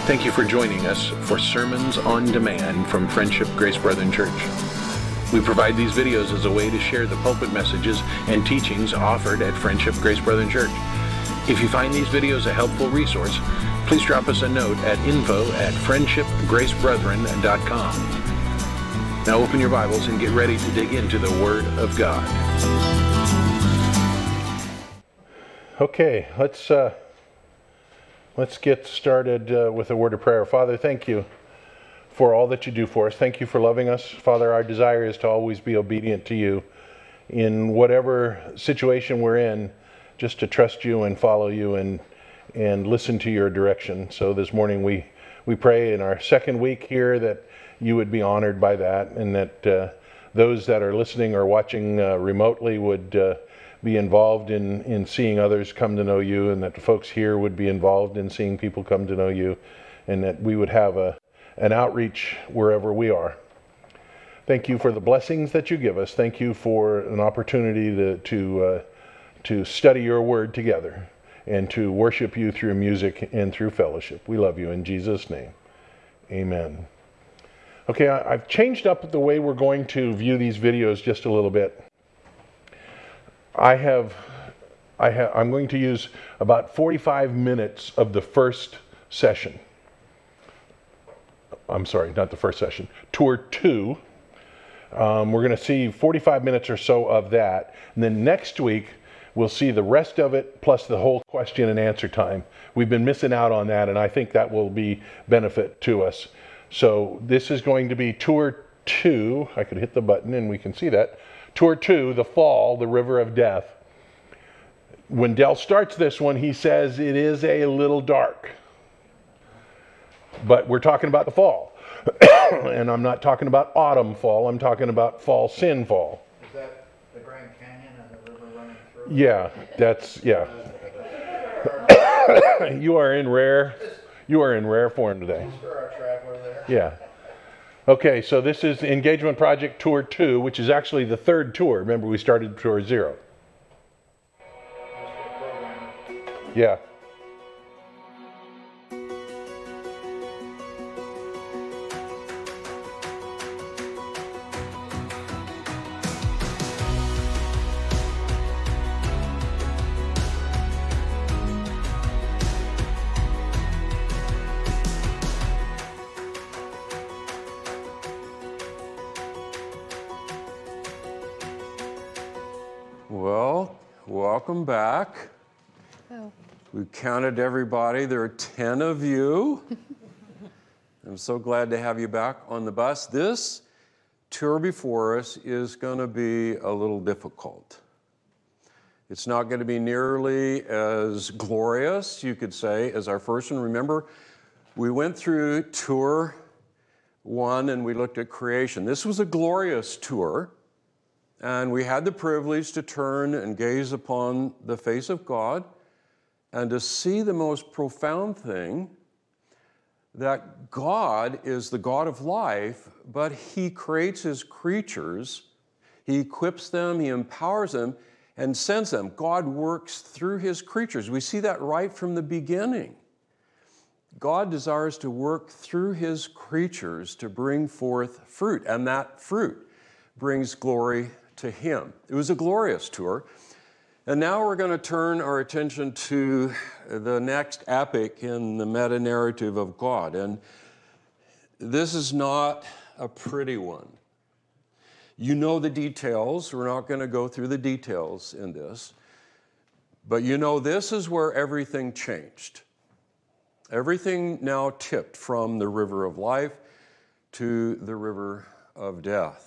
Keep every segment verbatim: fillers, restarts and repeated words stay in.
Thank you for joining us for Sermons on Demand from Friendship Grace Brethren Church. We provide these videos as a way to share the pulpit messages and teachings offered at Friendship Grace Brethren Church. If you find these videos a helpful resource, please drop us a note at info at friendship grace brethren dot com. Now open your Bibles and get ready to dig into the Word of God. Okay, let's uh, let's get started uh, with a word of prayer. Father, thank you for all that you do for us. Thank you for loving us. Father, our desire is to always be obedient to you in whatever situation we're in, just to trust you and follow you and and listen to your direction. So this morning we, we pray in our second week here that you would be honored by that, and that uh, those that are listening or watching uh, remotely would uh, be involved in, in seeing others come to know you, and that the folks here would be involved in seeing people come to know you, and that we would have a an outreach wherever we are. Thank you for the blessings that you give us. Thank you for an opportunity to to uh, to study your word together and to worship you through music and through fellowship. We love you in Jesus' name. Amen. Okay, I, I've changed up the way we're going to view these videos just a little bit. I have, I have, I'm going to use about forty-five minutes of the first session. I'm sorry, not the first session, tour two. Um, we're going to see forty-five minutes or so of that. And then next week, we'll see the rest of it plus the whole question and answer time. We've been missing out on that, and I think that will be benefit to us. So this is going to be tour two. I could hit the button and we can see that. Tour two, The Fall, the River of Death. When Dell starts this one, he says it is a little dark. But we're talking about the fall. And I'm not talking about autumn fall, I'm talking about fall sin fall. Is that the Grand Canyon and the river running through? Yeah, that's, yeah. You are in rare, you are in rare form today. For our traveler there. Yeah. Okay, so this is Engagement Project Tour two, which is actually the third tour. Remember, we started Tour zero. Yeah. Well, welcome back. Oh. We counted everybody. There are ten of you. I'm so glad to have you back on the bus. This tour before us is going to be a little difficult. It's not going to be nearly as glorious, you could say, as our first one. Remember, we went through tour one and we looked at creation. This was a glorious tour. And we had the privilege to turn and gaze upon the face of God and to see the most profound thing, that God is the God of life, but He creates His creatures, He equips them, He empowers them, and sends them. God works through His creatures. We see that right from the beginning. God desires to work through His creatures to bring forth fruit, and that fruit brings glory to Him. It was a glorious tour. And now we're going to turn our attention to the next epic in the meta-narrative of God. And this is not a pretty one. You know the details. We're not going to go through the details in this. But you know this is where everything changed. Everything now tipped from the river of life to the river of death.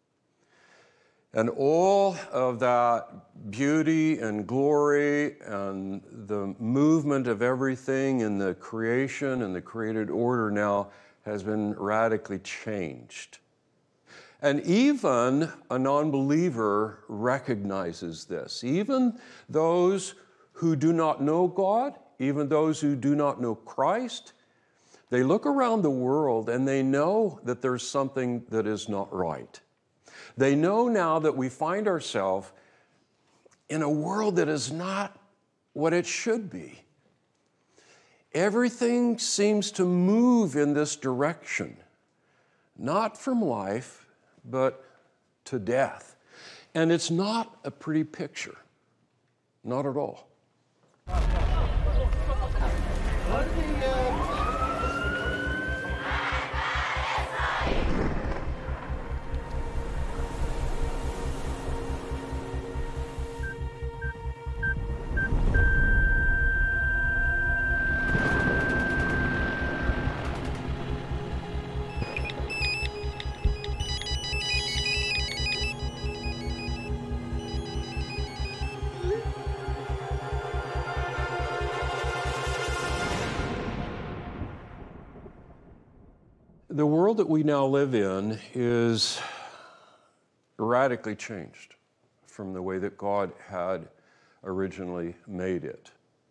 And all of that beauty and glory and the movement of everything in the creation and the created order now has been radically changed. And even a non-believer recognizes this. Even those who do not know God, even those who do not know Christ, they look around the world and they know that there's something that is not right. They know now that we find ourselves in a world that is not what it should be. everything seems to move in this direction, not from life, but to death. And it's not a pretty picture, not at all. The world that we now live in is radically changed from the way that God had originally made it.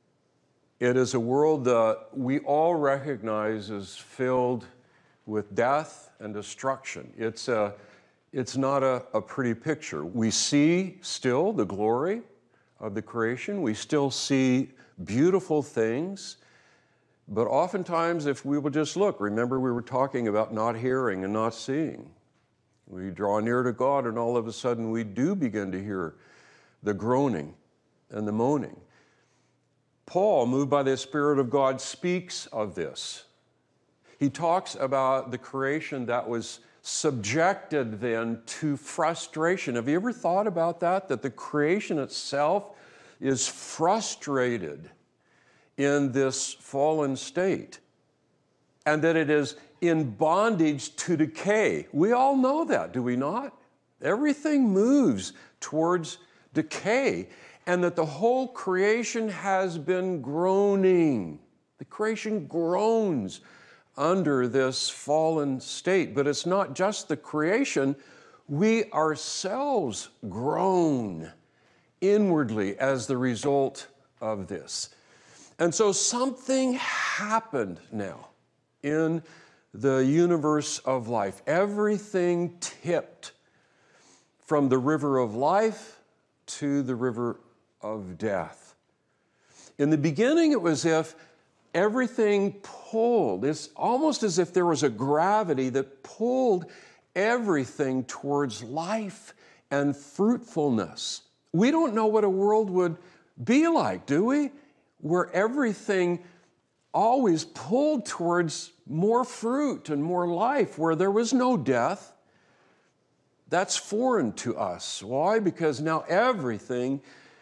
It is a world that we all recognize as filled with death and destruction. It's, a, it's not a, a pretty picture. We see still the glory of the creation. We still see beautiful things. But oftentimes, if we will just look, remember we were talking about not hearing and not seeing. We draw near to God, and all of a sudden we do begin to hear the groaning and the moaning. Paul, moved by the Spirit of God, speaks of this. He talks about the creation that was subjected then to frustration. Have you ever thought about that? That the creation itself is frustrated in this fallen state, and that it is in bondage to decay. We all know that, do we not? Everything moves towards decay, and that the whole creation has been groaning. The creation groans under this fallen state, but it's not just the creation. We ourselves groan inwardly as the result of this. And so something happened now in the universe of life. Everything tipped from the river of life to the river of death. In the beginning, it was as if everything pulled. It's almost as if there was a gravity that pulled everything towards life and fruitfulness. We don't know what a world would be like, do we? Where everything always pulled towards more fruit and more life, where there was no death. That's foreign to us. Why? Because now everything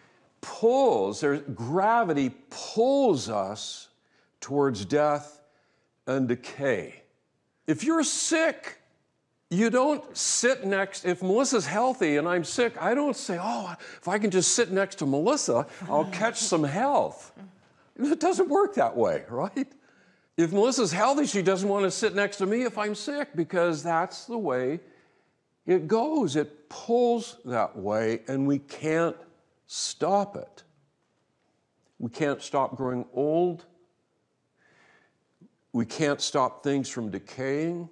pulls, there's gravity pulls us towards death and decay. If you're sick, you don't sit next, if Melissa's healthy and I'm sick, I don't say, oh, if I can just sit next to Melissa, I'll catch some health. It doesn't work that way, right? If Melissa's healthy, she doesn't want to sit next to me if I'm sick, because that's the way it goes. It pulls that way, and we can't stop it. We can't stop growing old. We can't stop things from decaying.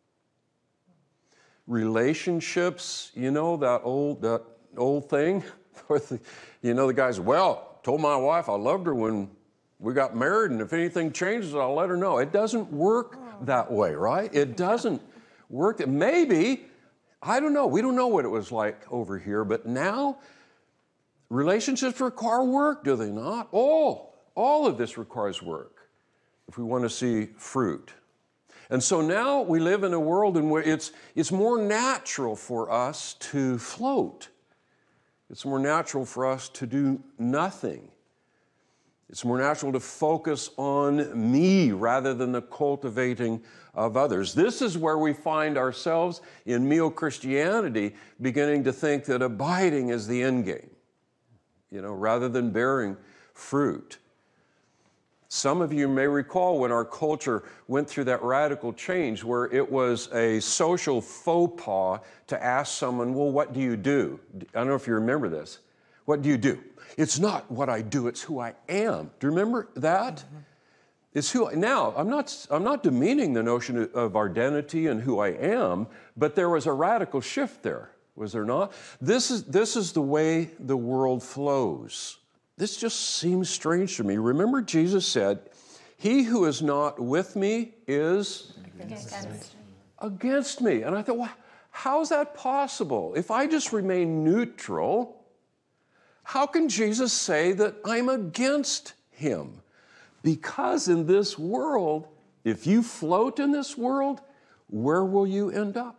Relationships, you know, that old, that old thing, you know, the guy's, well, told my wife I loved her when we got married, and if anything changes, I'll let her know. It doesn't work that way, right? It doesn't work. Maybe, I don't know. We don't know what it was like over here, but now relationships require work, do they not? All, all of this requires work if we want to see fruit. And so now we live in a world in which it's, it's more natural for us to float. It's more natural for us to do nothing. It's more natural to focus on me rather than the cultivating of others. This is where we find ourselves in neo-Christianity beginning to think that abiding is the end game, you know, rather than bearing fruit. Some of you may recall when our culture went through that radical change where it was a social faux pas to ask someone, well, what do you do? I don't know if you remember this. What do you do? It's not what I do, it's who I am. Do you remember that? Mm-hmm. It's who I, now, I'm not, I'm not demeaning the notion of identity and who I am, but there was a radical shift there, was there not? This is, this is the way the world flows. This just seems strange to me. Remember, Jesus said, He who is not with me is Against me. against me. And I thought, well, how's that possible? If I just remain neutral, how can Jesus say that I'm against him? Because in this world, if you float in this world, where will you end up?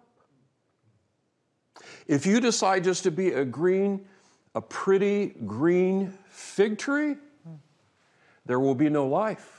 If you decide just to be a green, a pretty green fig tree, there will be no life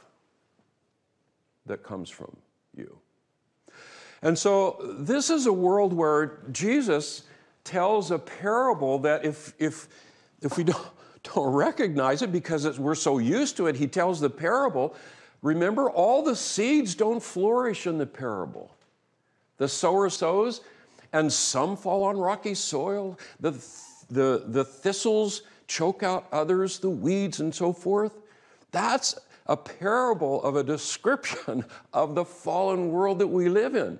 that comes from you. And so this is a world where Jesus tells a parable that if, if, if we don't, don't recognize it because it's, we're so used to it, he tells the parable. Remember, all the seeds don't flourish in the parable. The sower sows, and some fall on rocky soil. The, the, the thistles choke out others, the weeds and so forth. That's a parable of a description of the fallen world that we live in.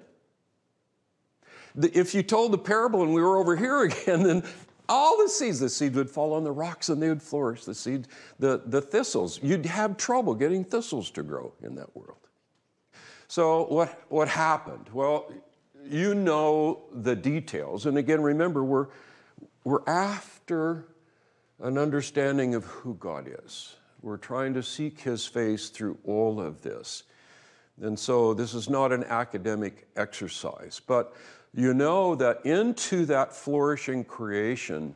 If you told the parable and we were over here again, then all the seeds, the seeds would fall on the rocks and they would flourish. The seed, the, the thistles, you'd have trouble getting thistles to grow in that world. So what, what happened? Well, you know the details. And again, remember, we're, we're after an understanding of who God is. We're trying to seek his face through all of this. And so this is not an academic exercise, but you know that into that flourishing creation,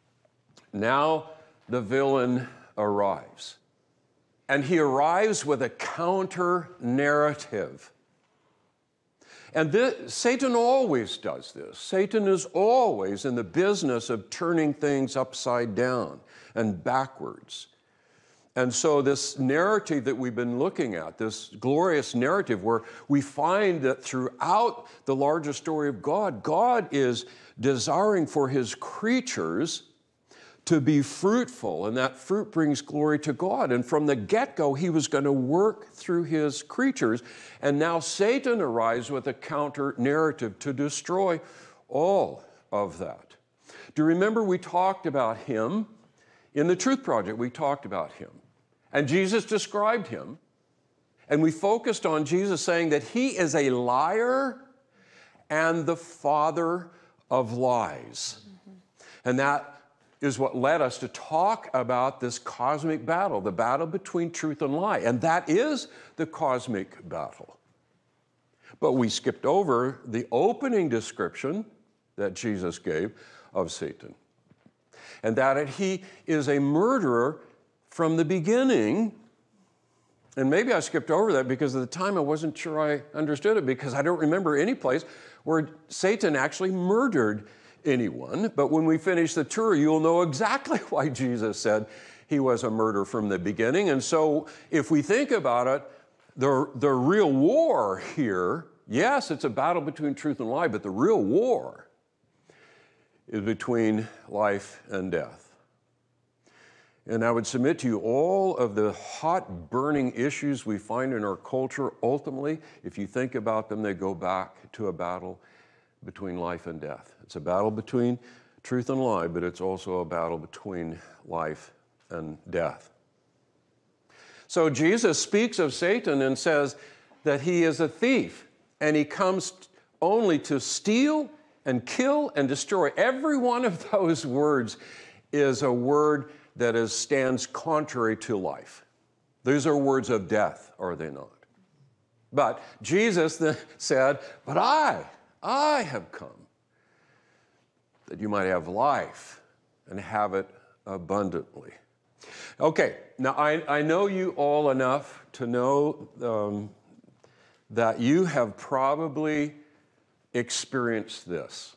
now the villain arrives. And he arrives with a counter narrative. And this, Satan always does this. Satan is always in the business of turning things upside down and backwards. And so this narrative that we've been looking at, this glorious narrative where we find that throughout the larger story of God, God is desiring for his creatures to be fruitful, and that fruit brings glory to God. And from the get-go, he was going to work through his creatures. And now Satan arrives with a counter-narrative to destroy all of that. Do you remember we talked about him? In the Truth Project, we talked about him. And Jesus described him. And we focused on Jesus saying that he is a liar and the father of lies. Mm-hmm. And that is what led us to talk about this cosmic battle, the battle between truth and lie. And that is the cosmic battle. But we skipped over the opening description that Jesus gave of Satan. And that he is a murderer from the beginning. And maybe I skipped over that because at the time I wasn't sure I understood it, because I don't remember any place where Satan actually murdered anyone. But when we finish the tour, you'll know exactly why Jesus said he was a murderer from the beginning. And so if we think about it, the, the real war here, yes, it's a battle between truth and lie, but the real war is between life and death. And I would submit to you all of the hot burning issues we find in our culture, ultimately, if you think about them, they go back to a battle between life and death. It's a battle between truth and lie, but it's also a battle between life and death. So Jesus speaks of Satan and says that he is a thief, and he comes only to steal and kill and destroy. Every one of those words is a word that is, stands contrary to life. These are words of death, are they not? But Jesus then said, but I, I have come that you might have life and have it abundantly. Okay, now I, I know you all enough to know um, that you have probably experienced this.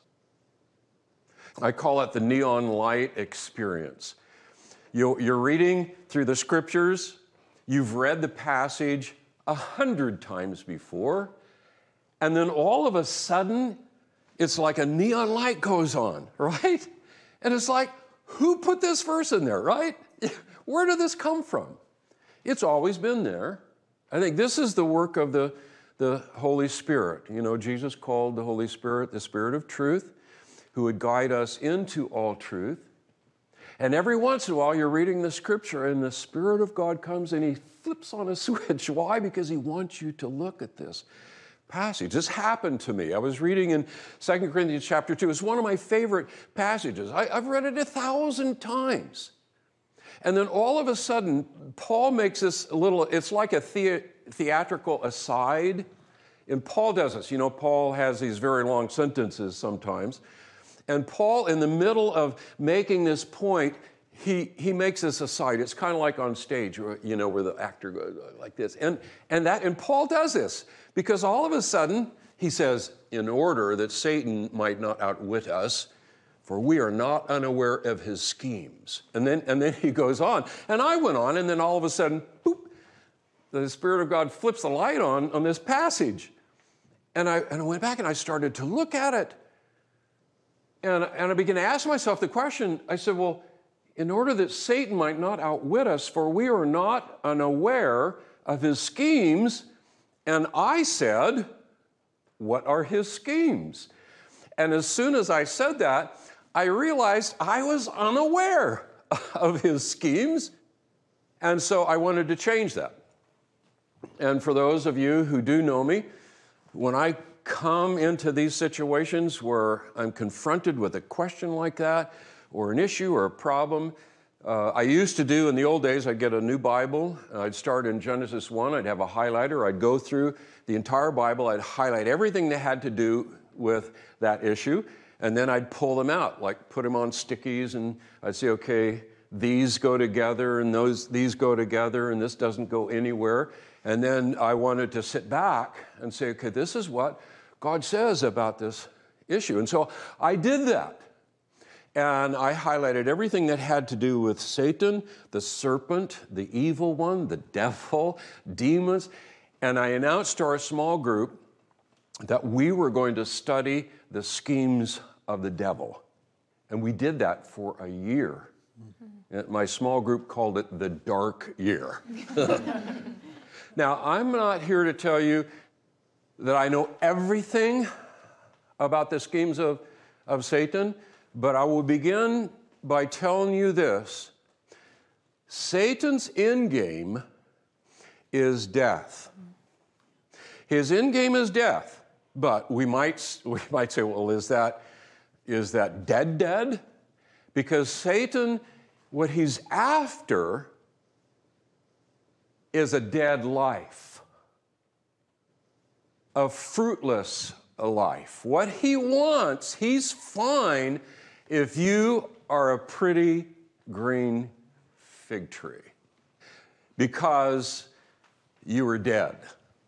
I call it the neon light experience. You, you're reading through the scriptures, you've read the passage a hundred times before, and then all of a sudden, it's like a neon light goes on, right? And it's like, who put this verse in there, right? Where did this come from? It's always been there. I think this is the work of the, the Holy Spirit. You know, Jesus called the Holy Spirit the Spirit of truth, who would guide us into all truth. And every once in a while, you're reading the scripture and the Spirit of God comes and he flips on a switch. Why? Because he wants you to look at this passage. This happened to me. I was reading in Second Corinthians chapter two. It's one of my favorite passages. I, I've read it a thousand times. And then all of a sudden, Paul makes this little, it's like a the, theatrical aside. And Paul does this. You know, Paul has these very long sentences sometimes. And Paul, in the middle of making this point, he, he makes this aside. It's kind of like on stage, you know, where the actor goes like this. And, and, that, and Paul does this because all of a sudden, he says, in order that Satan might not outwit us, for we are not unaware of his schemes. And then, and then he goes on. And I went on, and then all of a sudden, boop, the Spirit of God flips the light on on this passage. And I, and I went back and I started to look at it. And, and I began to ask myself the question, I said, well, in order that Satan might not outwit us, for we are not unaware of his schemes. And I said, what are his schemes? And as soon as I said that, I realized I was unaware of his schemes. And so I wanted to change that. And for those of you who do know me, when I come into these situations where I'm confronted with a question like that, or an issue or a problem, uh, I used to do in the old days, I'd get a new Bible, I'd start in Genesis one, I'd have a highlighter, I'd go through the entire Bible, I'd highlight everything that had to do with that issue, and then I'd pull them out, like put them on stickies, and I'd say, okay, these go together, and those these go together, and this doesn't go anywhere. And then I wanted to sit back and say, okay, this is what God says about this issue. And so I did that. And I highlighted everything that had to do with Satan, the serpent, the evil one, the devil, demons. And I announced to our small group that we were going to study the schemes of the devil. And we did that for a year. Mm-hmm. My small group called it the dark year. Now, I'm not here to tell you that I know everything about the schemes of, of Satan, but I will begin by telling you this. Satan's end game is death. His end game is death, but we might, we might say, well, is that, is that dead dead? Because Satan, what he's after is a dead life, a fruitless life. What he wants, he's fine if you are a pretty green fig tree because you were dead.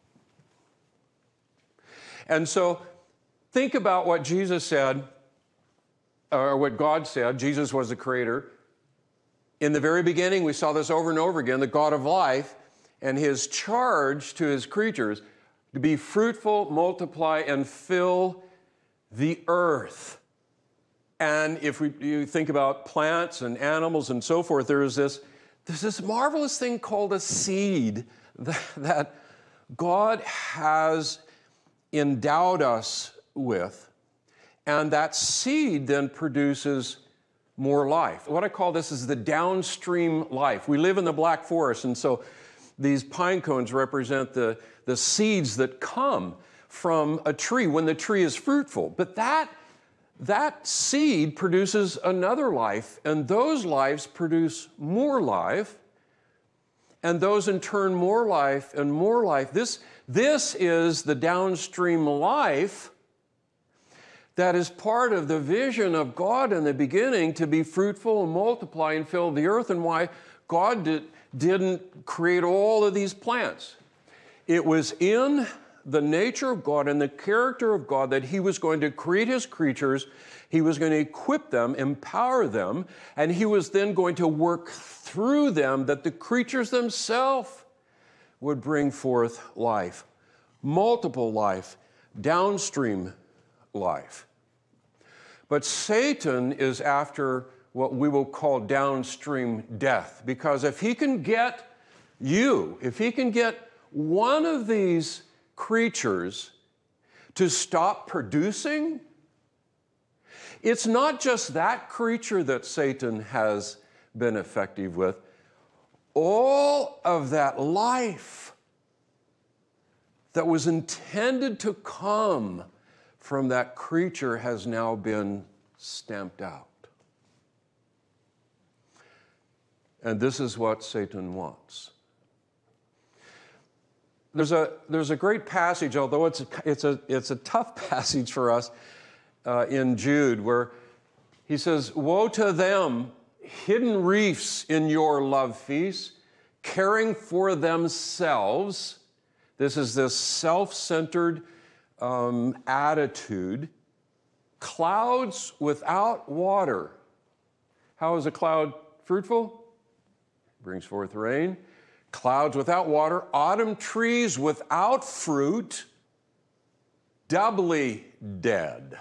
And so think about what Jesus said, or what God said. Jesus was the creator. In the very beginning, we saw this over and over again, the God of life, and his charge to his creatures to be fruitful, multiply, and fill the earth. And if we, you think about plants and animals and so forth, there is this, there's this marvelous thing called a seed that, that God has endowed us with. And that seed then produces more life. What I call this is the downstream life. We live in the Black Forest, and so these pine cones represent the, the seeds that come from a tree when the tree is fruitful. But that, that seed produces another life, and those lives produce more life, and those in turn more life and more life. This, this is the downstream life that is part of the vision of God in the beginning to be fruitful and multiply and fill the earth, and why God did, didn't create all of these plants. It was in the nature of God and the character of God that he was going to create his creatures, he was going to equip them, empower them, and he was then going to work through them that the creatures themselves would bring forth life, multiple life, downstream life. But Satan is after what we will call downstream death, because if he can get you, if he can get one of these creatures to stop producing, It's not just that creature that Satan has been effective with. All of that life that was intended to come from that creature has now been stamped out. And this is what Satan wants. There's a, there's a great passage, although it's a, it's a, it's a tough passage for us uh, in Jude, where he says, "Woe to them, hidden reefs in your love feasts, caring for themselves." This is this self-centered um, attitude. "Clouds without water." How is a cloud fruitful? Brings forth rain. Clouds without water. Autumn trees without fruit. Doubly dead.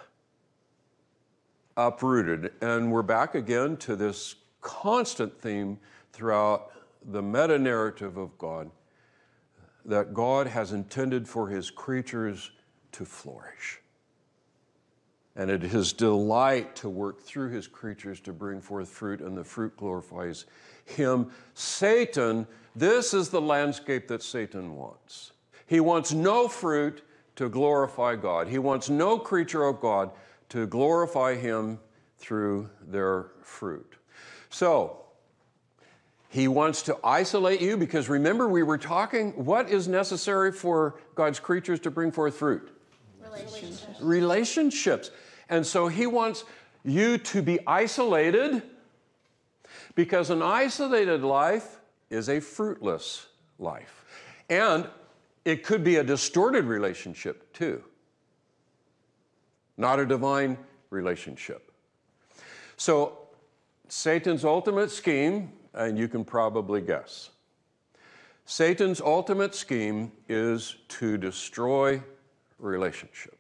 Uprooted. And we're back again to this constant theme throughout the meta-narrative of God, that God has intended for his creatures to flourish. And it is his delight to work through his creatures to bring forth fruit, and the fruit glorifies him. Satan, this is the landscape that Satan wants. He wants no fruit to glorify God. He wants no creature of God to glorify him through their fruit. So, he wants to isolate you, because remember, we were talking, what is necessary for God's creatures to bring forth fruit? Relationships. Relationships. And so he wants you to be isolated, because an isolated life is a fruitless life. And it could be a distorted relationship too, not a divine relationship. So Satan's ultimate scheme, and you can probably guess, Satan's ultimate scheme is to destroy relationships.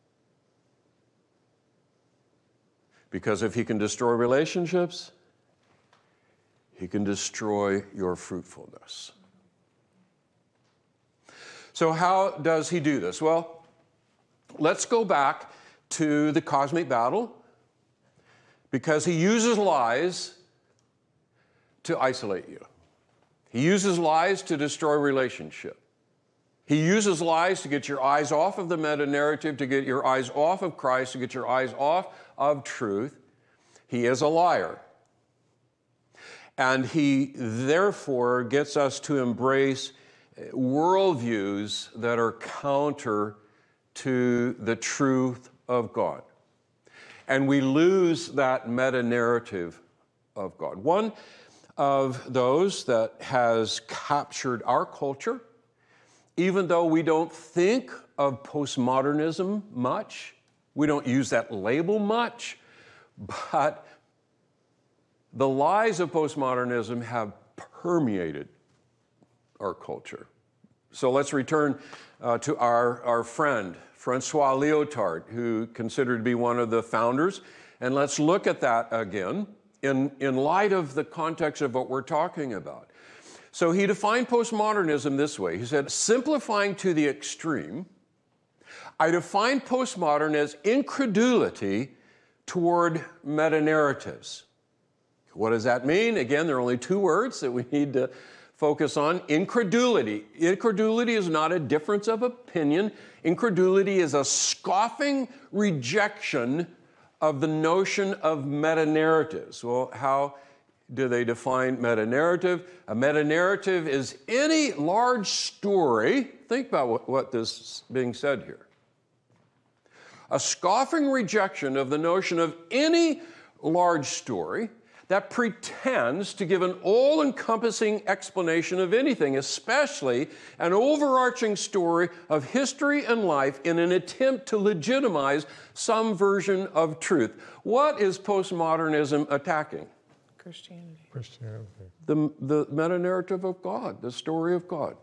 Because if he can destroy relationships, he can destroy your fruitfulness. So how does he do this? Well, let's go back to the cosmic battle, because he uses lies to isolate you. He uses lies to destroy relationship. He uses lies to get your eyes off of the meta-narrative, to get your eyes off of Christ, to get your eyes off of truth. He is a liar. And he therefore gets us to embrace worldviews that are counter to the truth of God. And we lose that meta-narrative of God. One of those that has captured our culture, even though we don't think of postmodernism much, we don't use that label much, but the lies of postmodernism have permeated our culture. So let's return uh, to our, our friend, Francois Lyotard, who considered to be one of the founders, and let's look at that again in, in light of the context of what we're talking about. So he defined postmodernism this way. He said, simplifying to the extreme, I define postmodern as incredulity toward meta-narratives. What does that mean? Again, there are only two words that we need to focus on. Incredulity. Incredulity is not a difference of opinion. Incredulity is a scoffing rejection of the notion of meta-narratives. Well, how do they define meta-narrative? A meta-narrative is any large story. Think about what, what this is being said here. A scoffing rejection of the notion of any large story that pretends to give an all-encompassing explanation of anything, especially an overarching story of history and life in an attempt to legitimize some version of truth. What is postmodernism attacking? Christianity. Christianity. The, the meta-narrative of God, the story of God.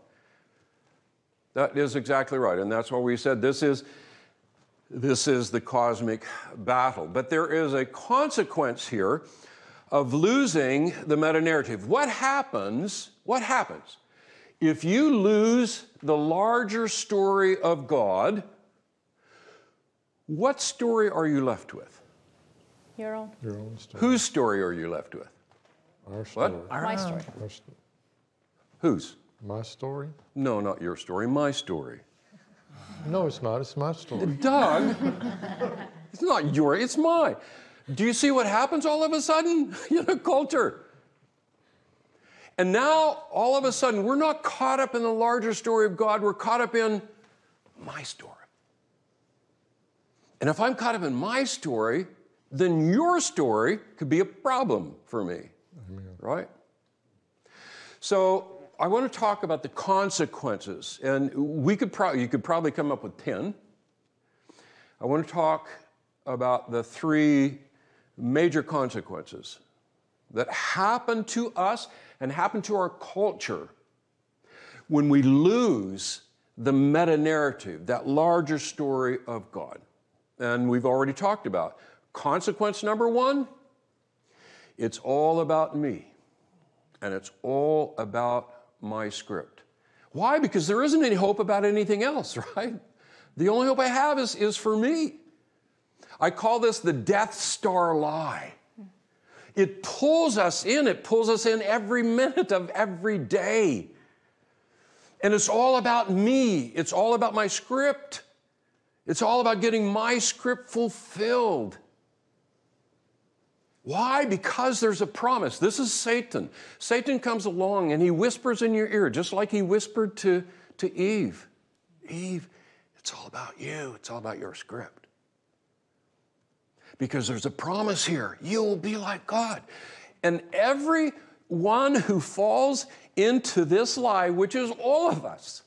That is exactly right, and that's why we said this is, this is the cosmic battle. But there is a consequence here of losing the meta-narrative. What happens, what happens if you lose the larger story of God? What story are you left with? Your own. Your own story. Whose story are you left with? Our story. What? My story. Our sto- Whose? my story? No, not your story, my story. No, it's not. It's my story. Doug, it's not your, it's mine. Do you see what happens all of a sudden in a culture? And now, all of a sudden, we're not caught up in the larger story of God, we're caught up in my story. And if I'm caught up in my story, then your story could be a problem for me, Amen. right? So I want to talk about the consequences, and we could probably, you could probably come up with ten. I want to talk about the three major consequences that happen to us and happen to our culture when we lose the meta-narrative, that larger story of God. And we've already talked about consequence number one, it's all about me, and it's all about my script. Why? Because there isn't any hope about anything else, right? The only hope I have is, is for me. I call this the Death Star lie. It pulls us in. It pulls us in every minute of every day. And it's all about me. It's all about my script. It's all about getting my script fulfilled. Why? Because there's a promise. This is Satan. Satan comes along and he whispers in your ear, just like he whispered to, to Eve. Eve, it's all about you. It's all about your script. Because there's a promise here. You will be like God. And everyone who falls into this lie, which is all of us,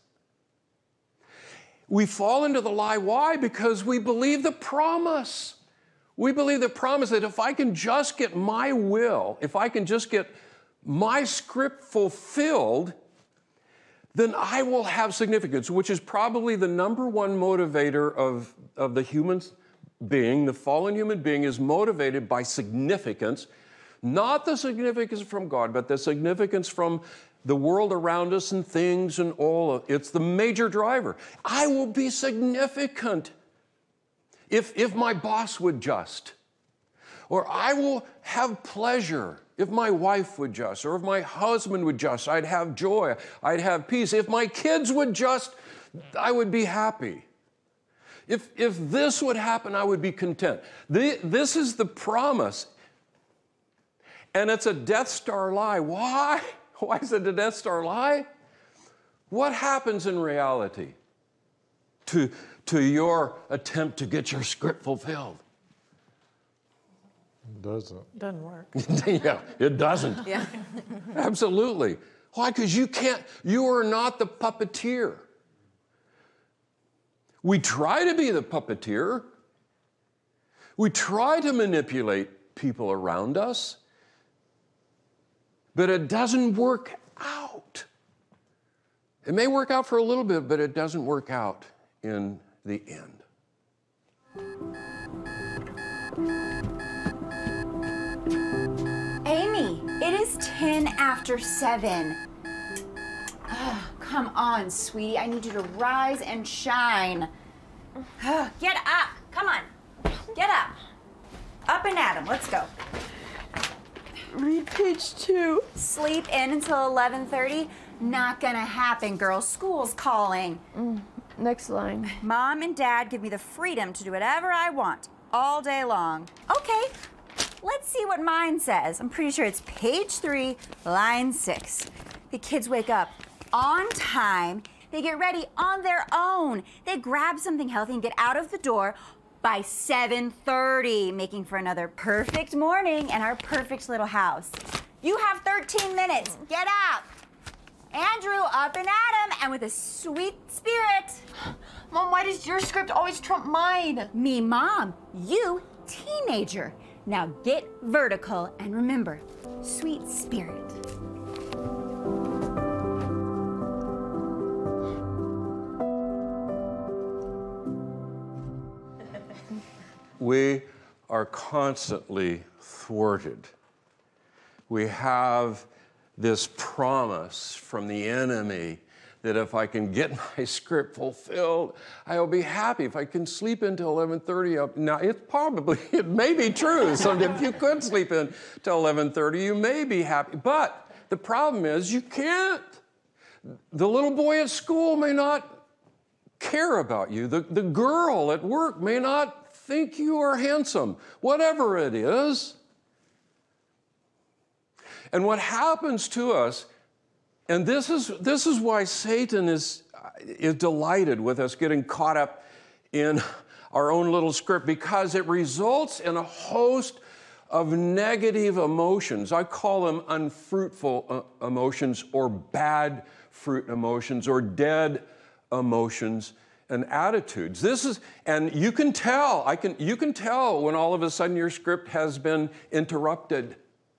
we fall into the lie. Why? Because we believe the promise. We believe the promise that if I can just get my will, if I can just get my script fulfilled, then I will have significance, which is probably the number one motivator of, of the human being. The fallen human being is motivated by significance, not the significance from God, but the significance from the world around us and things and all of, it's the major driver. I will be significant if, if my boss would just, or I will have pleasure if my wife would just, or if my husband would just, I'd have joy, I'd have peace. If my kids would just, I would be happy. If, if this would happen, I would be content. The, this is the promise. And it's a Death Star lie. Why? Why is it a Death Star lie? What happens in reality to, to your attempt to get your script fulfilled? It doesn't. Doesn't work. Yeah, it doesn't. Yeah. Absolutely. Why? Because you can't, you are not the puppeteer. We try to be the puppeteer. We try to manipulate people around us, but it doesn't work out. It may work out for a little bit, but it doesn't work out in the end. Amy, it is ten after seven. Oh, come on, sweetie. I need you to rise and shine. Get up. Come on. Get up. Up and at 'em. Let's go. Read page two. Sleep in until eleven thirty? Not gonna happen, girl. School's calling. Mm, next line. Mom and Dad give me the freedom to do whatever I want all day long. Okay, let's see what mine says. I'm pretty sure it's page three, line six. The kids wake up on time. They get ready on their own. They grab something healthy and get out of the door by seven thirty, making for another perfect morning and our perfect little house. You have thirteen minutes. Get up. Andrew, up and at 'em, and with a sweet spirit. Mom, why does your script always trump mine? Me, Mom. You, teenager. Now get vertical and remember, sweet spirit. We are constantly thwarted. We have this promise from the enemy that if I can get my script fulfilled, I will be happy. If I can sleep until eleven thirty, now it's probably, it may be true. So if you could sleep in till eleven thirty, you may be happy. But the problem is you can't. The little boy at school may not care about you. The, the girl at work may not think you are handsome, whatever it is. And what happens to us, and this is, this is why Satan is, is delighted with us getting caught up in our own little script, because it results in a host of negative emotions. I call them unfruitful uh, emotions, or bad fruit emotions, or dead emotions and attitudes. This is, and you can tell, I can, you can tell when all of a sudden your script has been interrupted.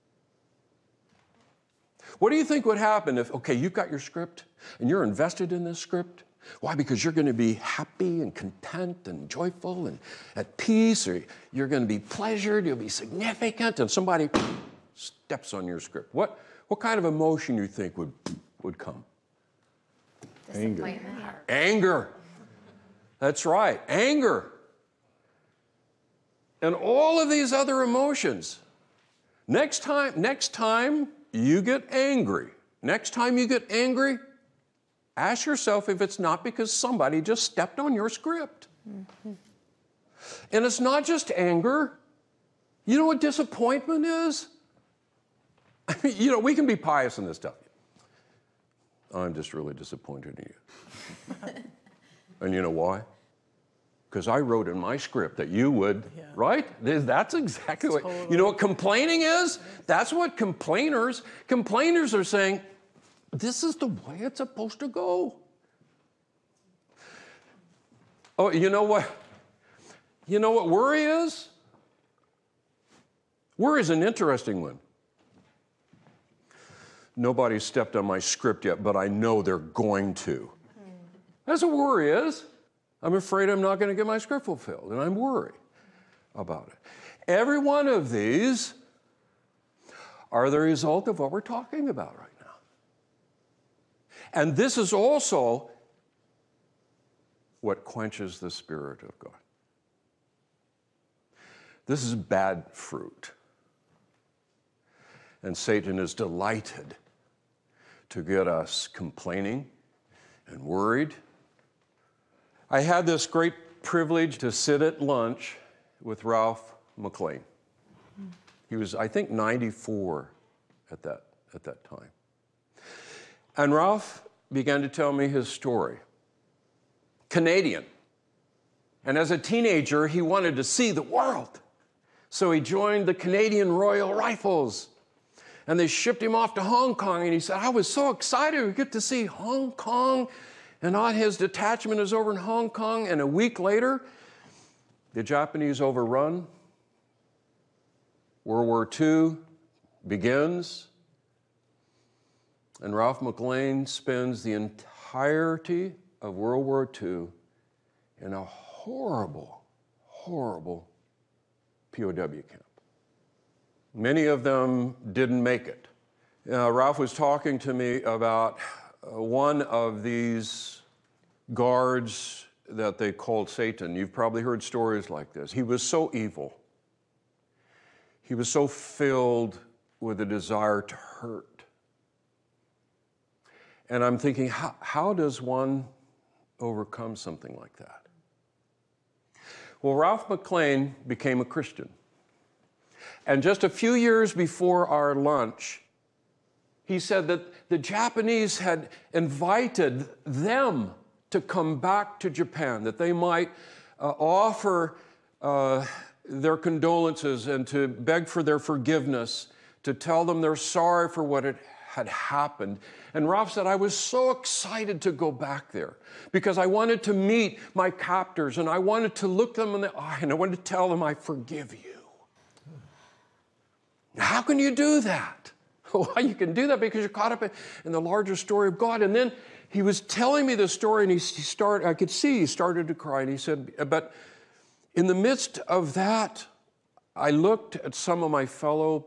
What do you think would happen if, okay, you've got your script and you're invested in this script? Why? Because you're going to be happy and content and joyful and at peace, or you're going to be pleasured, you'll be significant, and somebody steps on your script. What, what kind of emotion do you think would, would come? Anger. Anger. That's right, anger. And all of these other emotions. Next time, next time you get angry, next time you get angry, ask yourself if it's not because somebody just stepped on your script. Mm-hmm. And it's not just anger. You know what disappointment is? I mean, you know, we can be pious in this stuff. I'm just really disappointed in you. And you know why? Because I wrote in my script that you would, yeah. Right? That's exactly what, totally. You know what complaining is? That's what complainers, complainers are saying, this is the way it's supposed to go. Oh, you know what? You know what worry is? Worry is an interesting one. Nobody's stepped on my script yet, but I know they're going to. That's what worry is. I'm afraid I'm not going to get my script fulfilled, and I'm worried about it. Every one of these are the result of what we're talking about right now. And this is also what quenches the Spirit of God. This is bad fruit. And Satan is delighted to get us complaining and worried. I had this great privilege to sit at lunch with Ralph McLean. He was, I think, ninety-four at that, at that time. And Ralph began to tell me his story. Canadian. And as a teenager, he wanted to see the world. So he joined the Canadian Royal Rifles. And they shipped him off to Hong Kong, and he said, I was so excited to get to see Hong Kong. And on his detachment is over in Hong Kong, and a week later, the Japanese overrun. World War Two begins, and Ralph McLean spends the entirety of World War Two in a horrible, horrible P O W camp. Many of them didn't make it. Uh, Ralph was talking to me about uh, one of these guards that they called Satan. You've probably heard stories like this. He was so evil. He was so filled with a desire to hurt. And I'm thinking, how, how does one overcome something like that? Well, Ralph McLean became a Christian. And just a few years before our lunch, he said that the Japanese had invited them to come back to Japan, that they might uh, offer uh, their condolences and to beg for their forgiveness, to tell them they're sorry for what had, had happened. And Ralph said, I was so excited to go back there because I wanted to meet my captors and I wanted to look them in the eye and I wanted to tell them, I forgive you. How can you do that? Well, you can do that because you're caught up in the larger story of God. And then he was telling me the story, and he started, I could see he started to cry. And he said, but in the midst of that, I looked at some of my fellow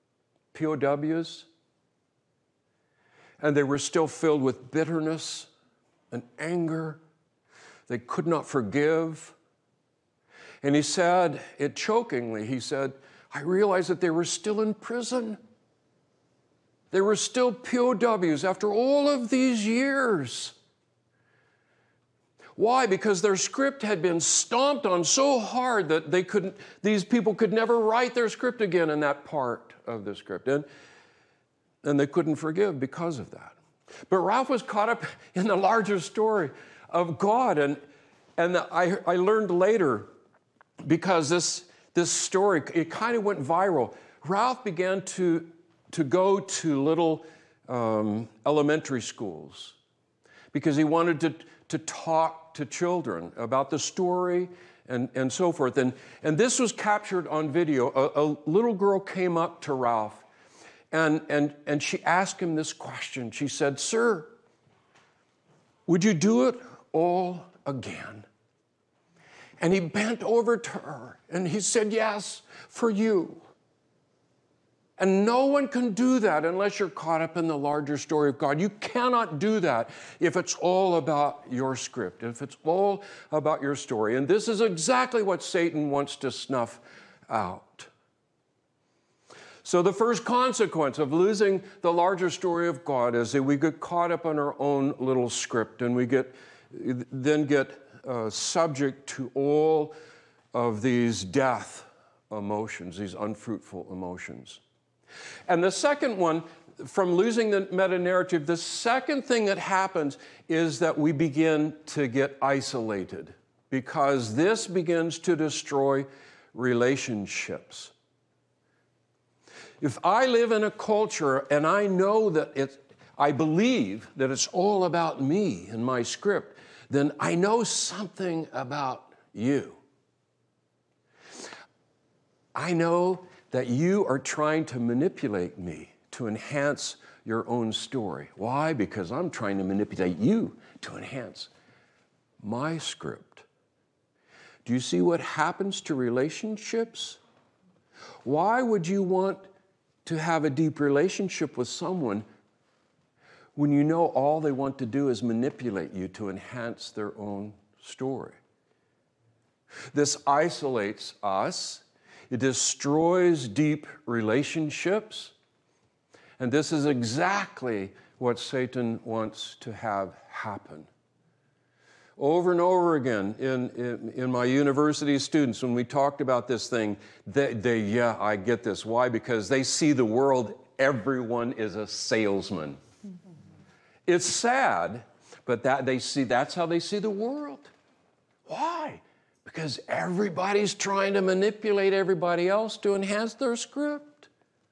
P O Ws, and they were still filled with bitterness and anger. They could not forgive. And he said, it chokingly, he said, I realized that they were still in prison. They were still P O Ws after all of these years. Why? Because their script had been stomped on so hard that they couldn't, these people could never write their script again in that part of the script. And, and they couldn't forgive because of that. But Ralph was caught up in the larger story of God. And, and I, I learned later, because this, this story, it kind of went viral. Ralph began to, to go to little um, elementary schools because he wanted to, to talk to children about the story and, and so forth. And, and this was captured on video. A, a little girl came up to Ralph and, and, and she asked him this question. She said, "Sir, would you do it all again?" And he bent over to her and he said, "Yes, for you." And no one can do that unless you're caught up in the larger story of God. You cannot do that if it's all about your script, if it's all about your story. And this is exactly what Satan wants to snuff out. So the first consequence of losing the larger story of God is that we get caught up in our own little script, and we get then get uh, subject to all of these death emotions, these unfruitful emotions. And the second one, from losing the meta-narrative, the second thing that happens is that we begin to get isolated, because this begins to destroy relationships. If I live in a culture and I know that it's, I believe that it's all about me and my script, then I know something about you. I know that you are trying to manipulate me to enhance your own story. Why? Because I'm trying to manipulate you to enhance my script. Do you see what happens to relationships? Why would you want to have a deep relationship with someone when you know all they want to do is manipulate you to enhance their own story? This isolates us. It destroys deep relationships. And this is exactly what Satan wants to have happen. Over and over again in, in, in my university students, when we talked about this thing, they, they, yeah, I get this. Why? Because they see the world, everyone is a salesman. Mm-hmm. It's sad, but that they see, that's how they see the world. Why? Because everybody's trying to manipulate everybody else to enhance their script.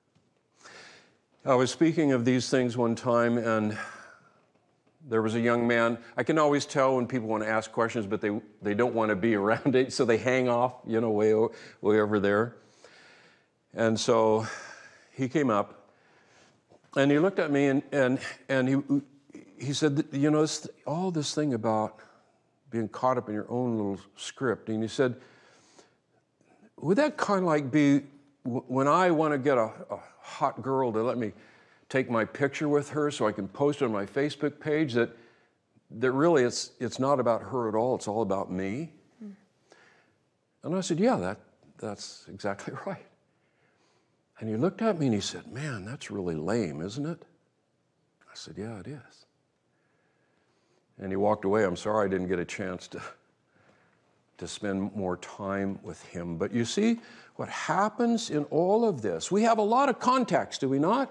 I was speaking of these things one time, and there was a young man. I can always tell when people want to ask questions, but they, they don't want to be around it, so they hang off, you know, way, way over there. And so he came up, and he looked at me, and, and, and he, he said, you know, this, all this thing about being caught up in your own little script. And he said, would that kind of like be when I want to get a, a hot girl to let me take my picture with her so I can post it on my Facebook page, that, that really it's, it's not about her at all, it's all about me? Mm. And I said, yeah, that, that's exactly right. And he looked at me and he said, man, that's really lame, isn't it? I said, yeah, it is. And he walked away. I'm sorry I didn't get a chance to, to spend more time with him. But you see what happens in all of this. We have a lot of context, do we not?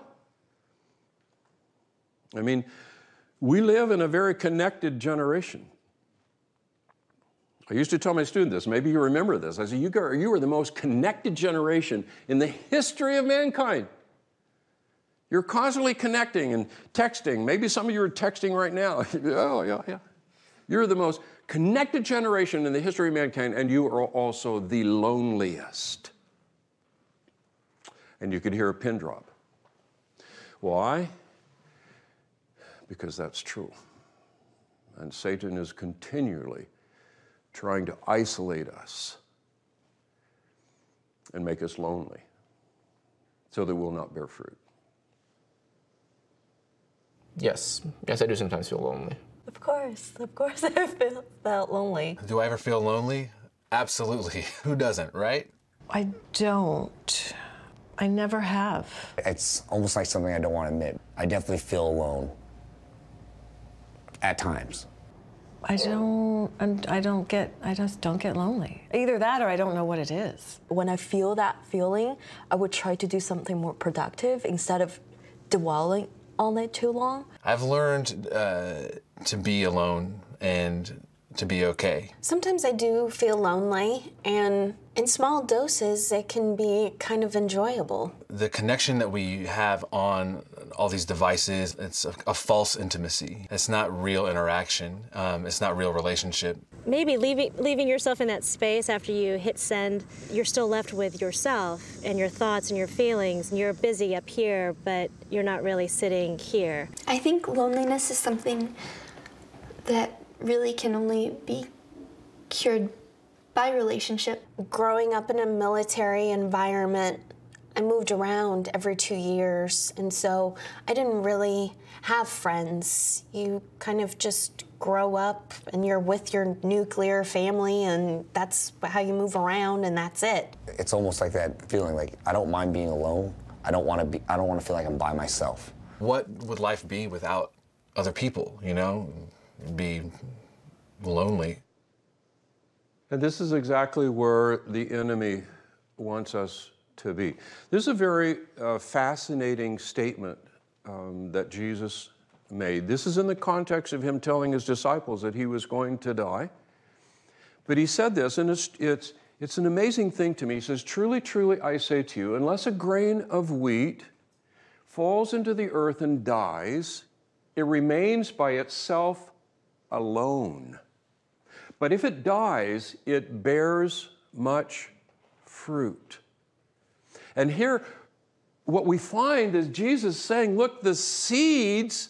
I mean, we live in a very connected generation. I used to tell my students this. Maybe you remember this. I said, you are, you are the most connected generation in the history of mankind. You're constantly connecting and texting. Maybe some of you are texting right now. Oh, yeah, yeah. You're the most connected generation in the history of mankind, and you are also the loneliest. And you could hear a pin drop. Why? Because that's true. And Satan is continually trying to isolate us and make us lonely so that we'll not bear fruit. Yes. Yes, I do sometimes feel lonely. Of course, of course I feel, felt lonely. Do I ever feel lonely? Absolutely. Who doesn't, right? I don't. I never have. It's almost like something I don't want to admit. I definitely feel alone. At times. I don't, and I don't get, I just don't get lonely. Either that or I don't know what it is. When I feel that feeling, I would try to do something more productive instead of dwelling on it too long. I've learned uh, to be alone and to be okay. Sometimes I do feel lonely, and in small doses, it can be kind of enjoyable. The connection that we have on all these devices, it's a, a false intimacy. It's not real interaction. Um, it's not real relationship. Maybe leaving, leaving yourself in that space after you hit send, you're still left with yourself and your thoughts and your feelings, and you're busy up here, but you're not really sitting here. I think loneliness is something that really can only be cured by relationship. Growing up in a military environment, I moved around every two years, and so I didn't really have friends. You kind of just grow up and you're with your nuclear family, and that's how you move around, and that's it. It's almost like that feeling like I don't mind being alone. I don't want to be I don't want to feel like I'm by myself. What would life be without other people, you know? It'd be lonely. And this is exactly where the enemy wants us to be. This is a very uh, fascinating statement um, that Jesus made. This is in the context of him telling his disciples that he was going to die. But he said this, and it's, it's, it's an amazing thing to me. He says, "Truly, truly, I say to you, unless a grain of wheat falls into the earth and dies, it remains by itself alone. But if it dies, it bears much fruit." And here, what we find is Jesus saying, look, the seeds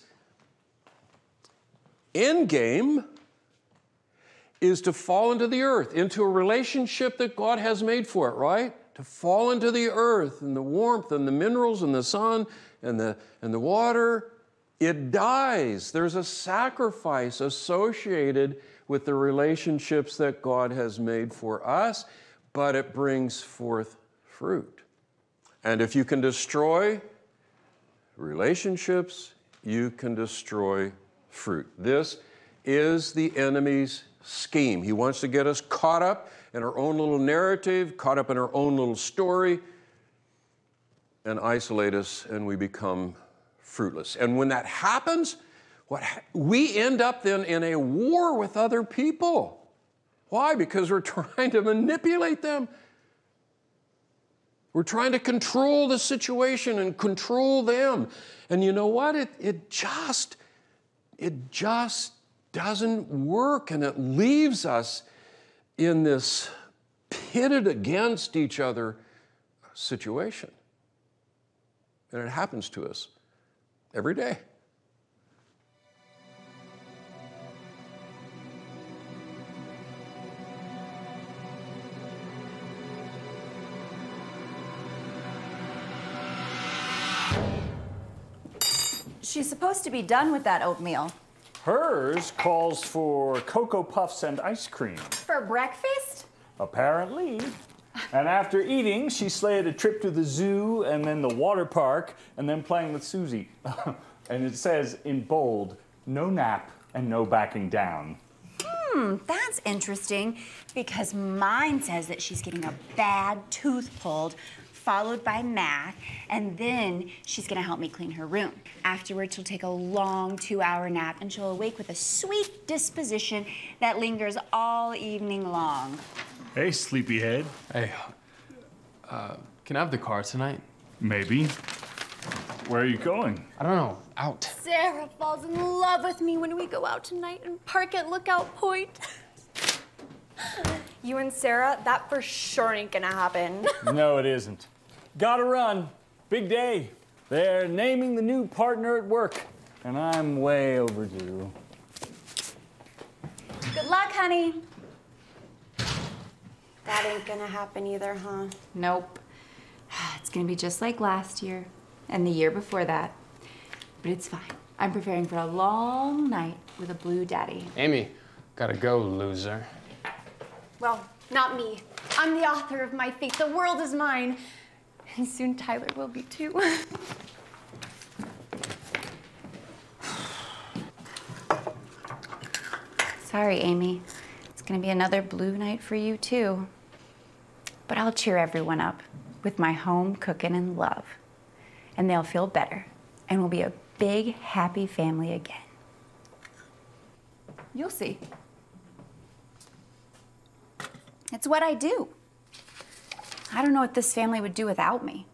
end game is to fall into the earth, into a relationship that God has made for it, right? To fall into the earth and the warmth and the minerals and the sun and the, and the water. It dies. There's a sacrifice associated with the relationships that God has made for us, but it brings forth fruit. And if you can destroy relationships, you can destroy fruit. This is the enemy's scheme. He wants to get us caught up in our own little narrative, caught up in our own little story, and isolate us, and we become fruitless. And when that happens, what ha- we end up then in a war with other people. Why? Because we're trying to manipulate them. We're trying to control the situation and control them. And you know what? It, it just, it just doesn't work, and it leaves us in this pitted against each other situation. And it happens to us every day. She's supposed to be done with that oatmeal. Hers calls for Cocoa Puffs and ice cream. For breakfast? Apparently. And after eating, she slayed a trip to the zoo and then the water park and then playing with Susie. And it says in bold, no nap and no backing down. Hmm, that's interesting, because mine says that she's getting a bad tooth pulled, followed by math, and then she's gonna help me clean her room. Afterwards, she'll take a long two-hour nap, and she'll awake with a sweet disposition that lingers all evening long. Hey, sleepyhead. Hey, uh, can I have the car tonight? Maybe. Where are you going? I don't know, out. Sarah falls in love with me when we go out tonight and park at Lookout Point. You and Sarah, that for sure ain't gonna happen. No, it isn't. Gotta run. Big day. They're naming the new partner at work, and I'm way overdue. Good luck, honey. That ain't gonna happen either, huh? Nope. It's gonna be just like last year and the year before that, but it's fine. I'm preparing for a long night with a blue daddy. Amy, gotta go, loser. Well, not me. I'm the author of my fate. The world is mine. And soon Tyler will be too. Sorry, Amy. It's gonna be another blue night for you too. But I'll cheer everyone up with my home cooking and love. And they'll feel better. And we'll be a big, happy family again. You'll see. It's what I do. I don't know what this family would do without me.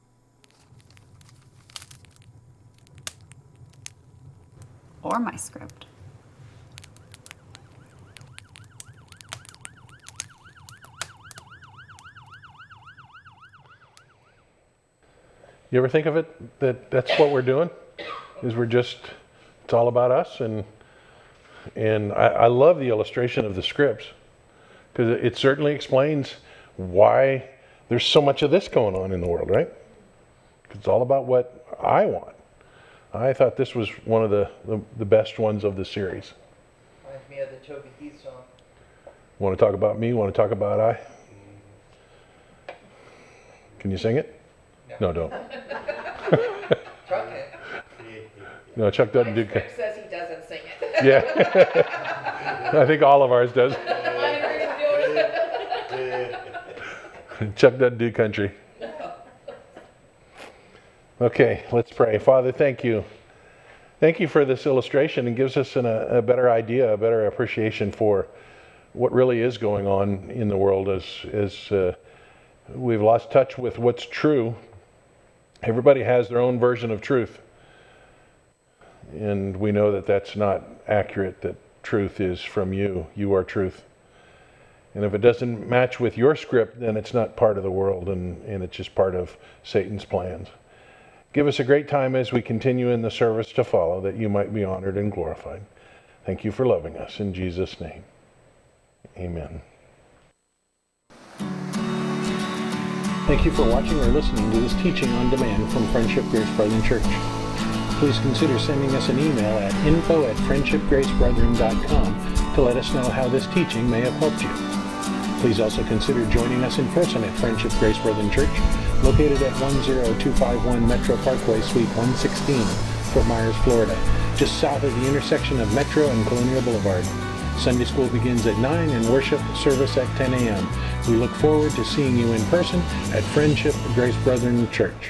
Or my script. You ever think of it that that's what we're doing? Is we're just, it's all about us. And and I, I love the illustration of the scripts because it, it certainly explains why there's so much of this going on in the world, right? It's all about what I want. I thought this was one of the, the, the best ones of the series. Reminds me of the Toby Keith song. Want to talk about me? Want to talk about I? Can you sing it? No, don't. Chuck it. No, Chuck doesn't do. Rick says he doesn't sing it. Yeah. I think all of ours does. Chuck doesn't do country. Okay, let's pray. Father, thank you. Thank you for this illustration. It gives us an, a, a better idea, a better appreciation for what really is going on in the world as, as uh, we've lost touch with what's true. Everybody has their own version of truth. And we know that that's not accurate, that truth is from you. You are truth. And if it doesn't match with your script, then it's not part of the world, and, and it's just part of Satan's plans. Give us a great time as we continue in the service to follow, that you might be honored and glorified. Thank you for loving us. In Jesus' name, amen. Thank you for watching or listening to this teaching on demand from Friendship Grace Brethren Church. Please consider sending us an email at info at friendship grace brethren dot com to let us know how this teaching may have helped you. Please also consider joining us in person at Friendship Grace Brethren Church, located at one zero two five one Metro Parkway, Suite one sixteen, Fort Myers, Florida, just south of the intersection of Metro and Colonial Boulevard. Sunday school begins at nine and worship service at ten a.m. We look forward to seeing you in person at Friendship Grace Brethren Church.